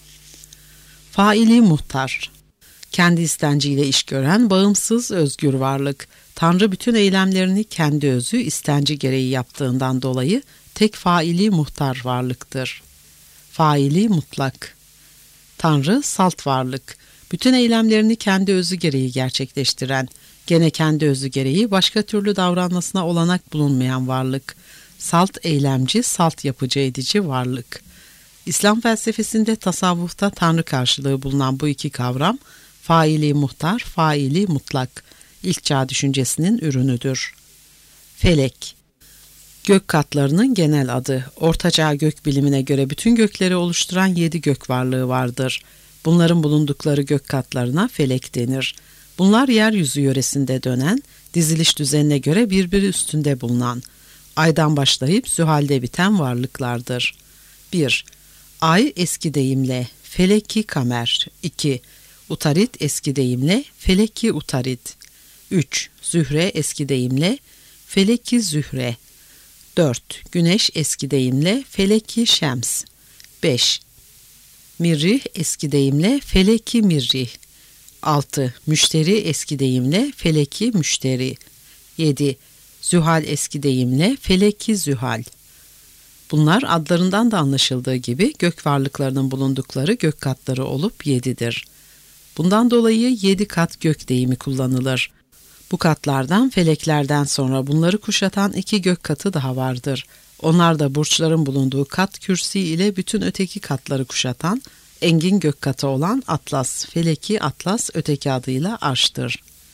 A: Faili muhtar. Kendi istenciyle iş gören, bağımsız, özgür varlık. Tanrı bütün eylemlerini kendi özü, istenci gereği yaptığından dolayı tek faili muhtar varlıktır. Faili mutlak. Tanrı salt varlık. Bütün eylemlerini kendi özü gereği gerçekleştiren, gene kendi özü gereği başka türlü davranmasına olanak bulunmayan varlık. Salt eylemci, salt yapıcı edici varlık. İslam felsefesinde tasavvufta Tanrı karşılığı bulunan bu iki kavram, faili muhtar, faili mutlak, ilk çağ düşüncesinin ürünüdür. Felek. Gök katlarının genel adı. Ortaçağ gök bilimine göre bütün gökleri oluşturan yedi gök varlığı vardır. Bunların bulundukları gök katlarına felek denir. Bunlar yeryüzü yöresinde dönen, diziliş düzenine göre birbiri üstünde bulunan, aydan başlayıp zühalde biten varlıklardır. bir. Ay eski deyimle feleki kamer. iki. Utarit eski deyimle feleki utarit. üç. Zühre eski deyimle feleki zühre. dört. Güneş eski deyimle feleki şems. beş. Mirrih eski deyimle feleki mirrih. altı. Müşteri eski deyimle feleki müşteri. yedi. Zühal eski deyimle feleki zühal. Bunlar adlarından da anlaşıldığı gibi gök varlıklarının bulundukları gök katları olup yedidir. Bundan dolayı yedi kat gök deyimi kullanılır. Bu katlardan, feleklerden sonra bunları kuşatan iki gök katı daha vardır. Onlar da burçların bulunduğu kat kürsi ile bütün öteki katları kuşatan engin gök katı olan Atlas, feleki Atlas öteki adıyla Arş'tır.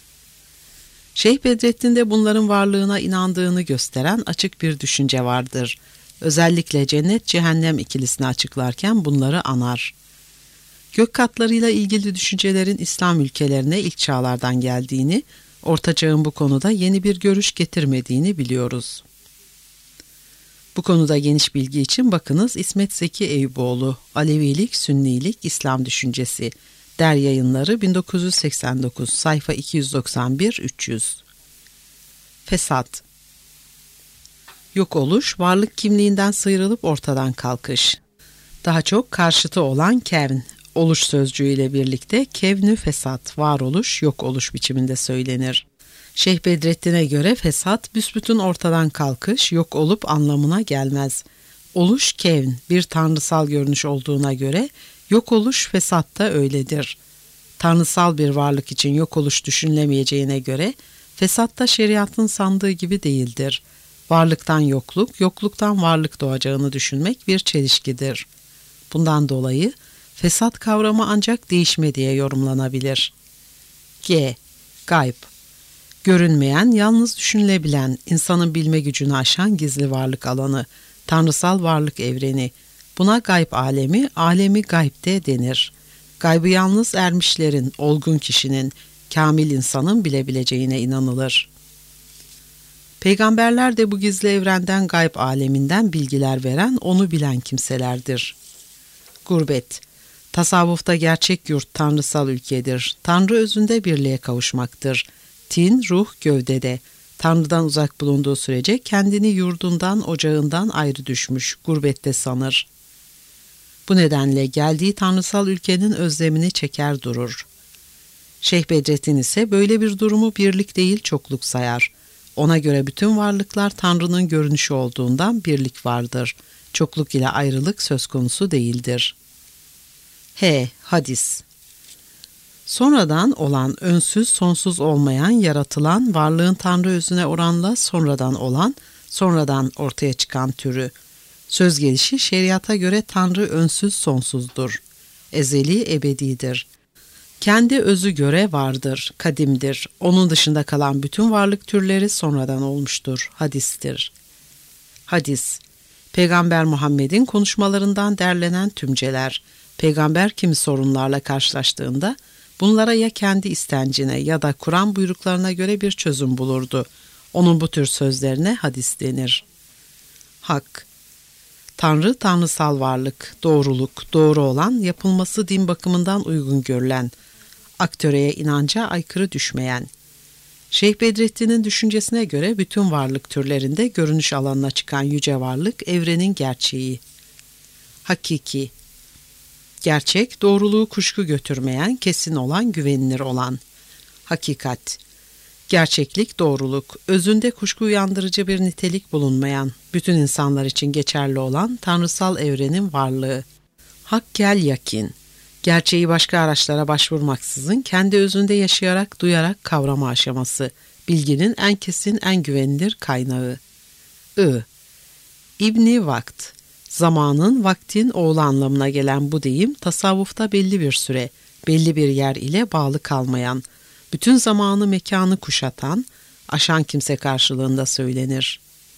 A: Şeyh Bedrettin'de bunların varlığına inandığını gösteren açık bir düşünce vardır. Özellikle cennet cehennem ikilisini açıklarken bunları anar. Gök katlarıyla ilgili düşüncelerin İslam ülkelerine ilk çağlardan geldiğini, Orta Çağ'ın bu konuda yeni bir görüş getirmediğini biliyoruz. Bu konuda geniş bilgi için bakınız İsmet Zeki Eyüboğlu, Alevilik, Sünnilik, İslam Düşüncesi, Der Yayınları bin dokuz yüz seksen dokuz, sayfa iki yüz doksan bir üç yüz. Fesat. Yok oluş, varlık kimliğinden sıyrılıp ortadan kalkış. Daha çok karşıtı olan kevn, oluş sözcüğüyle birlikte kevnü fesat, varoluş, yok oluş biçiminde söylenir. Şeyh Bedrettin'e göre fesat, büsbütün ortadan kalkış, yok olup anlamına gelmez. Oluş kevn, bir tanrısal görünüş olduğuna göre, yok oluş fesat da öyledir. Tanrısal bir varlık için yok oluş düşünülemeyeceğine göre, fesat da şeriatın sandığı gibi değildir. Varlıktan yokluk, yokluktan varlık doğacağını düşünmek bir çelişkidir. Bundan dolayı, fesat kavramı ancak değişme diye yorumlanabilir. G. Gayb. Görünmeyen, yalnız düşünülebilen, insanın bilme gücünü aşan gizli varlık alanı, tanrısal varlık evreni. Buna gayb alemi, alemi gayb de denir. Gaybı yalnız ermişlerin, olgun kişinin, kamil insanın bilebileceğine inanılır. Peygamberler de bu gizli evrenden, gayb aleminden bilgiler veren, onu bilen kimselerdir. Gurbet. Tasavvufta gerçek yurt tanrısal ülkedir. Tanrı özünde birliğe kavuşmaktır. Tin, ruh gövdede. Tanrı'dan uzak bulunduğu sürece kendini yurdundan, ocağından ayrı düşmüş, gurbette sanır. Bu nedenle geldiği tanrısal ülkenin özlemini çeker durur. Şeyh Bedrettin ise böyle bir durumu birlik değil çokluk sayar. Ona göre bütün varlıklar Tanrı'nın görünüşü olduğundan birlik vardır. Çokluk ile ayrılık söz konusu değildir. H. Hadis. Sonradan olan, önsüz, sonsuz olmayan, yaratılan, varlığın Tanrı özüne oranla sonradan olan, sonradan ortaya çıkan türü. Söz gelişi şeriata göre Tanrı önsüz, sonsuzdur. Ezeli, ebedidir. Kendi özü göre vardır, kadimdir. Onun dışında kalan bütün varlık türleri sonradan olmuştur. Hadistir. Hadis. Peygamber Muhammed'in konuşmalarından derlenen tümceler. Peygamber kimi sorunlarla karşılaştığında bunlara ya kendi istencine ya da Kur'an buyruklarına göre bir çözüm bulurdu. Onun bu tür sözlerine hadis denir. Hak. Tanrı, tanrısal varlık, doğruluk, doğru olan, yapılması din bakımından uygun görülen, aktöreye inanca aykırı düşmeyen. Şeyh Bedrettin'in düşüncesine göre bütün varlık türlerinde görünüş alanına çıkan yüce varlık evrenin gerçeği. Hakiki. Gerçek, doğruluğu kuşku götürmeyen, kesin olan, güvenilir olan. Hakikat. Gerçeklik, doğruluk, özünde kuşku uyandırıcı bir nitelik bulunmayan, bütün insanlar için geçerli olan tanrısal evrenin varlığı. Hakkel yakin. Gerçeği başka araçlara başvurmaksızın kendi özünde yaşayarak, duyarak kavrama aşaması. Bilginin en kesin, en güvenilir kaynağı. I. İbni Vakt. Zamanın, vaktin oğlu anlamına gelen bu deyim, tasavvufta belli bir süre, belli bir yer ile bağlı kalmayan, bütün zamanı mekanı kuşatan, aşan kimse karşılığında söylenir.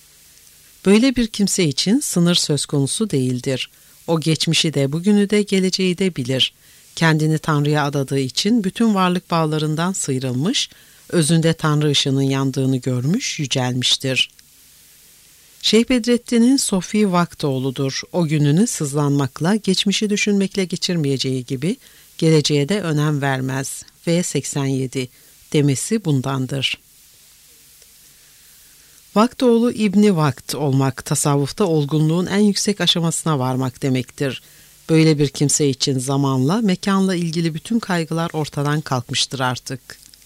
A: Böyle bir kimse için sınır söz konusu değildir. O geçmişi de bugünü de geleceği de bilir. Kendini Tanrı'ya adadığı için bütün varlık bağlarından sıyrılmış, özünde Tanrı ışığının yandığını görmüş, yücelmiştir. Şeyh Bedrettin'in Sofi Vaktoğlu'dur. O gününü sızlanmakla, geçmişi düşünmekle geçirmeyeceği gibi geleceğe de önem vermez. V seksen yedi demesi bundandır. Vaktoğlu İbni Vakt olmak, tasavvufta olgunluğun en yüksek aşamasına varmak demektir. Böyle bir kimse için zamanla, mekanla ilgili bütün kaygılar ortadan kalkmıştır artık.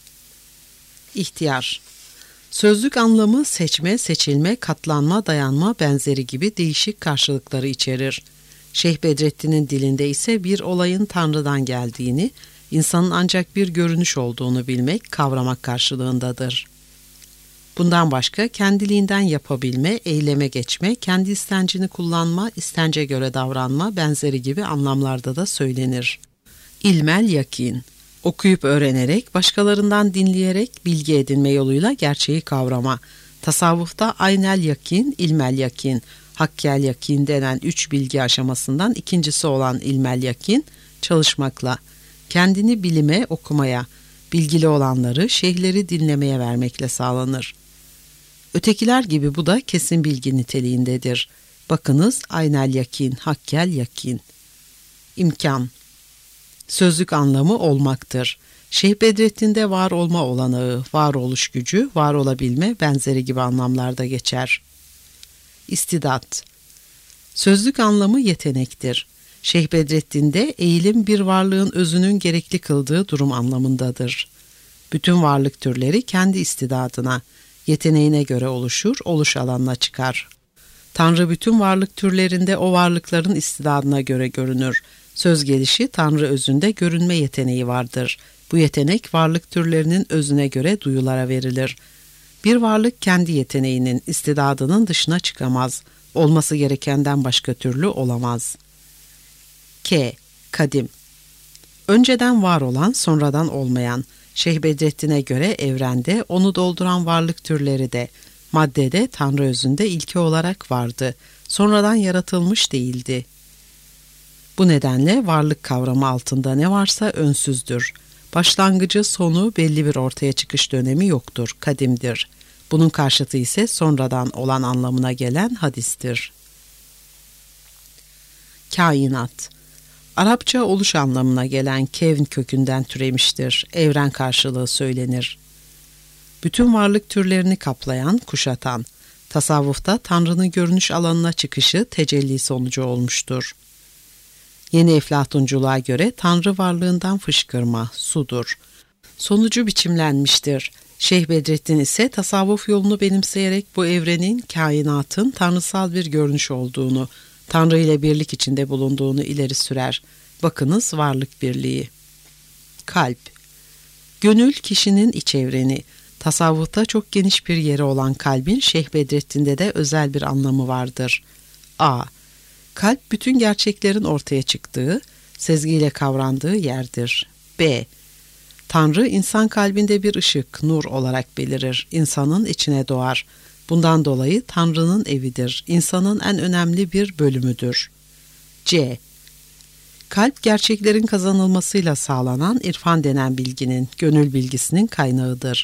A: İhtiyar. Sözlük anlamı seçme, seçilme, katlanma, dayanma benzeri gibi değişik karşılıkları içerir. Şeyh Bedrettin'in dilinde ise bir olayın Tanrı'dan geldiğini, insanın ancak bir görünüş olduğunu bilmek, kavramak karşılığındadır. Bundan başka kendiliğinden yapabilme, eyleme geçme, kendi istencini kullanma, istence göre davranma benzeri gibi anlamlarda da söylenir. İlmel yakin. Okuyup öğrenerek, başkalarından dinleyerek bilgi edinme yoluyla gerçeği kavrama. Tasavvufta aynel yakin, ilmel yakin, hakkel yakin denen üç bilgi aşamasından ikincisi olan ilmel yakin, çalışmakla, kendini bilime, okumaya, bilgili olanları, şeyhleri dinlemeye vermekle sağlanır. Ötekiler gibi bu da kesin bilgi niteliğindedir. Bakınız aynel yakin, hakkel yakin. İmkan. Sözlük anlamı olmaktır. Şeyh Bedrettin'de var olma olanağı, varoluş gücü, var olabilme benzeri gibi anlamlarda geçer. İstidat. Sözlük anlamı yetenektir. Şeyh Bedrettin'de eğilim bir varlığın özünün gerekli kıldığı durum anlamındadır. Bütün varlık türleri kendi istidadına, yeteneğine göre oluşur, oluş alanına çıkar. Tanrı bütün varlık türlerinde o varlıkların istidadına göre görünür. Söz gelişi Tanrı özünde görünme yeteneği vardır. Bu yetenek varlık türlerinin özüne göre duyulara verilir. Bir varlık kendi yeteneğinin, istidadının dışına çıkamaz. Olması gerekenden başka türlü olamaz. K. Kadim. Önceden var olan, sonradan olmayan. Şeyh Bedrettin'e göre evrende onu dolduran varlık türleri de, maddede Tanrı özünde ilke olarak vardı. Sonradan yaratılmış değildi. Bu nedenle varlık kavramı altında ne varsa önsüzdür. Başlangıcı, sonu, belli bir ortaya çıkış dönemi yoktur, kadimdir. Bunun karşıtı ise sonradan olan anlamına gelen hadistir. Kainat. Arapça oluş anlamına gelen kevn kökünden türemiştir. Evren karşılığı söylenir. bütün varlık türlerini kaplayan, kuşatan. Tasavvufta Tanrı'nın görünüş alanına çıkışı tecelli sonucu olmuştur. Yeni eflatunculuğa göre Tanrı varlığından fışkırma, sudur. Sonucu biçimlenmiştir. Şeyh Bedrettin ise tasavvuf yolunu benimseyerek bu evrenin, kainatın tanrısal bir görünüş olduğunu, Tanrı ile birlik içinde bulunduğunu ileri sürer. Bakınız varlık birliği. Kalp. Gönül kişinin iç evreni. Tasavvufta çok geniş bir yeri olan kalbin Şeyh Bedrettin'de de özel bir anlamı vardır. A. Kalp bütün gerçeklerin ortaya çıktığı, sezgiyle kavrandığı yerdir. B. Tanrı insan kalbinde bir ışık, nur olarak belirir, insanın içine doğar. Bundan dolayı Tanrı'nın evidir, insanın en önemli bir bölümüdür. C. Kalp gerçeklerin kazanılmasıyla sağlanan irfan denen bilginin, gönül bilgisinin kaynağıdır.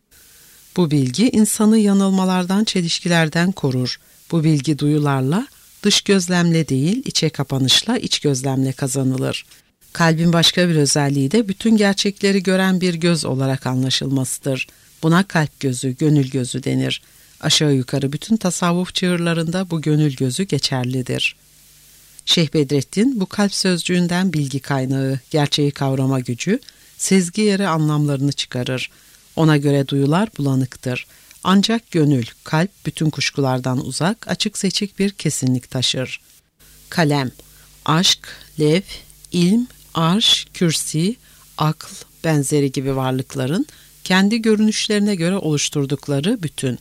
A: Bu bilgi insanı yanılmalardan, çelişkilerden korur. Bu bilgi duyularla, dış gözlemle değil, içe kapanışla, iç gözlemle kazanılır. Kalbin başka bir özelliği de bütün gerçekleri gören bir göz olarak anlaşılmasıdır. Buna kalp gözü, gönül gözü denir. Aşağı yukarı bütün tasavvuf çığırlarında bu gönül gözü geçerlidir. Şeyh Bedrettin bu kalp sözcüğünden bilgi kaynağı, gerçeği kavrama gücü, sezgi yeri anlamlarını çıkarır. Ona göre duyular bulanıktır. Ancak gönül, kalp bütün kuşkulardan uzak, açık seçik bir kesinlik taşır. Kalem, aşk, lev, ilm, arş, kürsi, akl benzeri gibi varlıkların kendi görünüşlerine göre oluşturdukları bütün.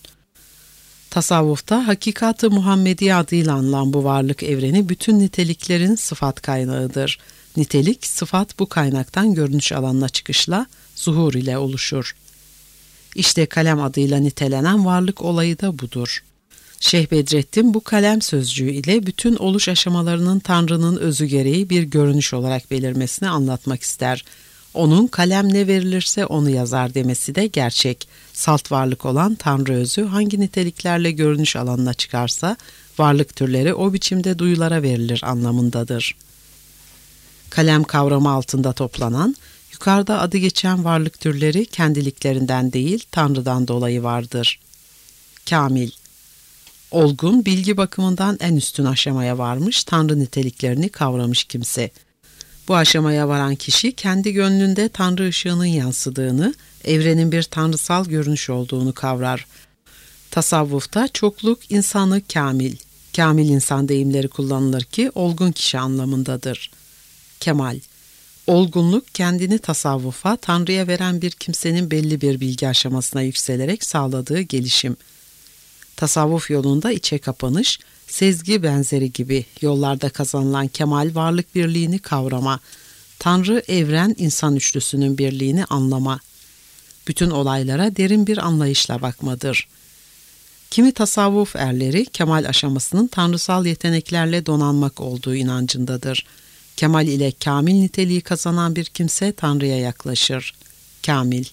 A: Tasavvufta Hakikat-ı Muhammediye adıyla anılan bu varlık evreni bütün niteliklerin sıfat kaynağıdır. Nitelik, sıfat bu kaynaktan görünüş alanına çıkışla, zuhur ile oluşur. İşte kalem adıyla nitelenen varlık olayı da budur. Şeyh Bedrettin bu kalem sözcüğü ile bütün oluş aşamalarının Tanrı'nın özü gereği bir görünüş olarak belirmesini anlatmak ister. Onun kalem ne verilirse onu yazar demesi de gerçek. Salt varlık olan Tanrı özü hangi niteliklerle görünüş alanına çıkarsa varlık türleri o biçimde duyulara verilir anlamındadır. Kalem kavramı altında toplanan, yukarıda adı geçen varlık türleri kendiliklerinden değil Tanrı'dan dolayı vardır. Kamil. Olgun, bilgi bakımından en üstün aşamaya varmış, Tanrı niteliklerini kavramış kimse. Bu aşamaya varan kişi kendi gönlünde Tanrı ışığının yansıdığını, evrenin bir tanrısal görünüş olduğunu kavrar. Tasavvufta çokluk insanı kamil, kamil insan deyimleri kullanılır ki olgun kişi anlamındadır. Kemal. Olgunluk kendini tasavvufa, Tanrı'ya veren bir kimsenin belli bir bilgi aşamasına yükselerek sağladığı gelişim. Tasavvuf yolunda içe kapanış, sezgi benzeri gibi yollarda kazanılan kemal varlık birliğini kavrama, Tanrı, evren, insan üçlüsünün birliğini anlama, bütün olaylara derin bir anlayışla bakmadır. Kimi tasavvuf erleri kemal aşamasının tanrısal yeteneklerle donanmak olduğu inancındadır. Kemal ile kamil niteliği kazanan bir kimse Tanrı'ya yaklaşır. Kamil.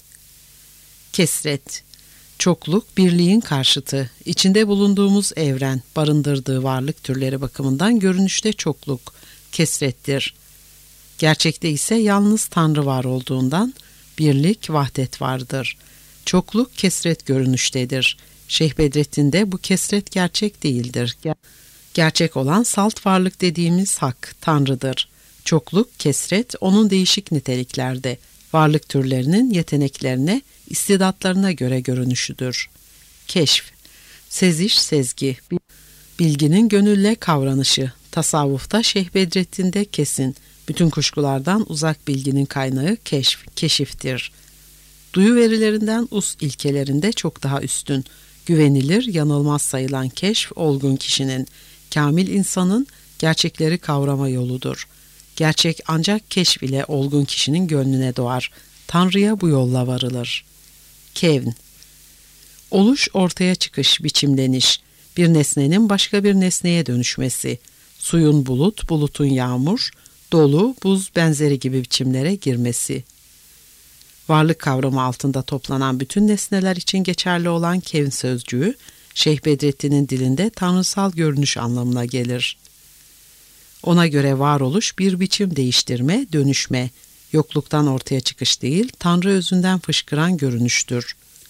A: Kesret. Çokluk, birliğin karşıtı. İçinde bulunduğumuz evren, barındırdığı varlık türleri bakımından görünüşte çokluk, kesrettir. Gerçekte ise yalnız Tanrı var olduğundan birlik, vahdet vardır. Çokluk, kesret görünüştedir. Şeyh Bedrettin'de bu kesret gerçek değildir. Gerçek olan salt varlık dediğimiz hak, Tanrı'dır. Çokluk, kesret, onun değişik niteliklerde, varlık türlerinin yeteneklerine, istidatlarına göre görünüşüdür. Keşf, seziş, sezgi, bilginin gönülle kavranışı, tasavvufta Şeyh Bedrettin'de kesin, bütün kuşkulardan uzak bilginin kaynağı keşf, keşiftir. Duyu verilerinden us ilkelerinde çok daha üstün, güvenilir, yanılmaz sayılan keşf, olgun kişinin, kamil insanın gerçekleri kavrama yoludur. Gerçek ancak keşf ile olgun kişinin gönlüne doğar. Tanrı'ya bu yolla varılır. Kevn. Oluş, ortaya çıkış, biçimleniş, bir nesnenin başka bir nesneye dönüşmesi, suyun bulut, bulutun yağmur, dolu, buz benzeri gibi biçimlere girmesi. Varlık kavramı altında toplanan bütün nesneler için geçerli olan kevn sözcüğü, Şeyh Bedrettin'in dilinde tanrısal görünüş anlamına gelir. Ona göre varoluş bir biçim değiştirme, dönüşme, yokluktan ortaya çıkış değil, Tanrı özünden fışkıran görünüştür.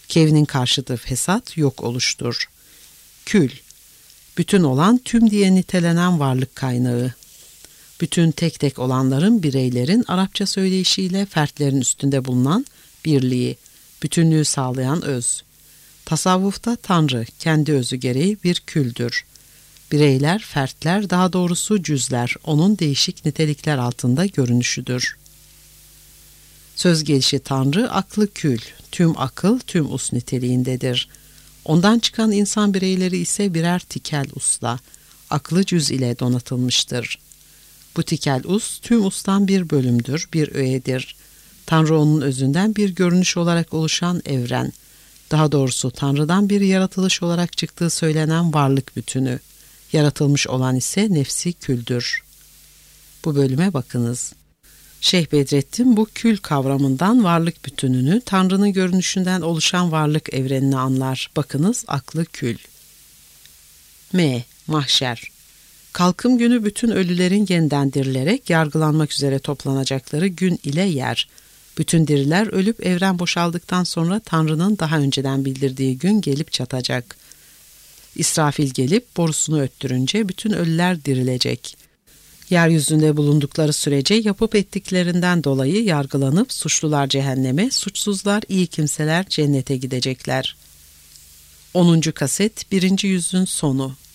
A: Kevnin karşıtı fesat, yok oluştur. Kül, bütün olan tüm diye nitelenen varlık kaynağı. Bütün tek tek olanların, bireylerin Arapça söyleyişiyle fertlerin üstünde bulunan birliği, bütünlüğü sağlayan öz. Tasavvufta Tanrı kendi özü gereği bir küldür. Bireyler, fertler, daha doğrusu cüzler, onun değişik nitelikler altında görünüşüdür. Söz gelişi Tanrı, aklı kül, tüm akıl, tüm us niteliğindedir. Ondan çıkan insan bireyleri ise birer tikel usla, aklı cüz ile donatılmıştır. Bu tikel us, tüm ustan bir bölümdür, bir öğedir. Tanrı onun özünden bir görünüş olarak oluşan evren, daha doğrusu Tanrı'dan bir yaratılış olarak çıktığı söylenen varlık bütünü. Yaratılmış olan ise nefsi küldür. Bu bölüme bakınız. Şeyh Bedrettin bu kül kavramından varlık bütününü, Tanrı'nın görünüşünden oluşan varlık evrenini anlar. Bakınız, aklı kül. M. Mahşer. Kalkım günü bütün ölülerin yeniden dirilerek yargılanmak üzere toplanacakları gün ile yer. Bütün diriler ölüp evren boşaldıktan sonra Tanrı'nın daha önceden bildirdiği gün gelip çatacak. İsrafil gelip borusunu öttürünce bütün ölüler dirilecek. Yeryüzünde bulundukları sürece yapıp ettiklerinden dolayı yargılanıp suçlular cehenneme, suçsuzlar, iyi kimseler cennete gidecekler. onuncu kaset birinci yüzün sonu.